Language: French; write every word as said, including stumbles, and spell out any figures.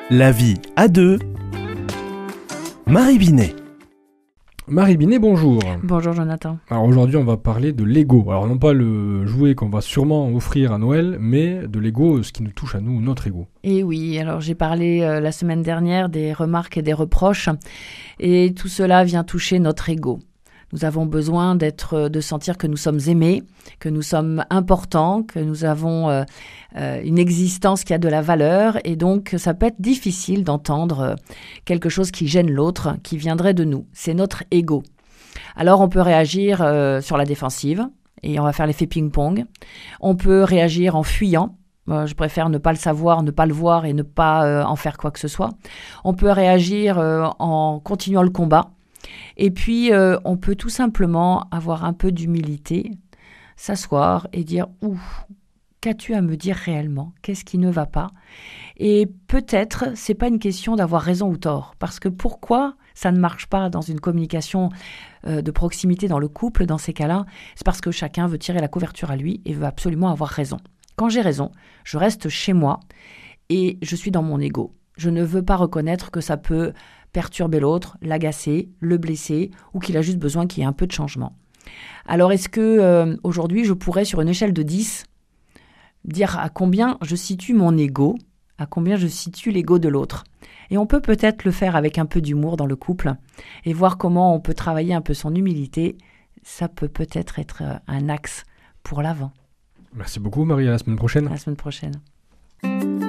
La vie à deux. Marie Binet. Marie Binet, bonjour. Bonjour Jonathan. Alors aujourd'hui on va parler de Lego. Alors non pas le jouet qu'on va sûrement offrir à Noël, mais de Lego, ce qui nous touche à nous, notre ego. Et oui, alors j'ai parlé euh, la semaine dernière des remarques et des reproches, et tout cela vient toucher notre ego. Nous avons besoin d'être, de sentir que nous sommes aimés, que nous sommes importants, que nous avons euh, euh, une existence qui a de la valeur, et donc ça peut être difficile d'entendre euh, quelque chose qui gêne l'autre, qui viendrait de nous. C'est notre ego. Alors on peut réagir euh, sur la défensive, et on va faire l'effet ping-pong. On peut réagir en fuyant. Euh, je préfère ne pas le savoir, ne pas le voir et ne pas euh, en faire quoi que ce soit. On peut réagir euh, en continuant le combat. Et puis, euh, on peut tout simplement avoir un peu d'humilité, s'asseoir et dire « Ouh, qu'as-tu à me dire réellement ? Qu'est-ce qui ne va pas ?» Et peut-être, c'est pas une question d'avoir raison ou tort. Parce que pourquoi ça ne marche pas dans une communication euh, de proximité dans le couple, dans ces cas-là ? C'est parce que chacun veut tirer la couverture à lui et veut absolument avoir raison. Quand j'ai raison, je reste chez moi et je suis dans mon ego. Je ne veux pas reconnaître que ça peut perturber l'autre, l'agacer, le blesser, ou qu'il a juste besoin qu'il y ait un peu de changement. Alors, est-ce que euh, aujourd'hui, je pourrais, sur une échelle de dix, dire à combien je situe mon ego, à combien je situe l'ego de l'autre ? Et on peut peut-être le faire avec un peu d'humour dans le couple, et voir comment on peut travailler un peu son humilité. Ça peut peut-être être un axe pour l'avant. Merci beaucoup Marie, à la semaine prochaine. À la semaine prochaine.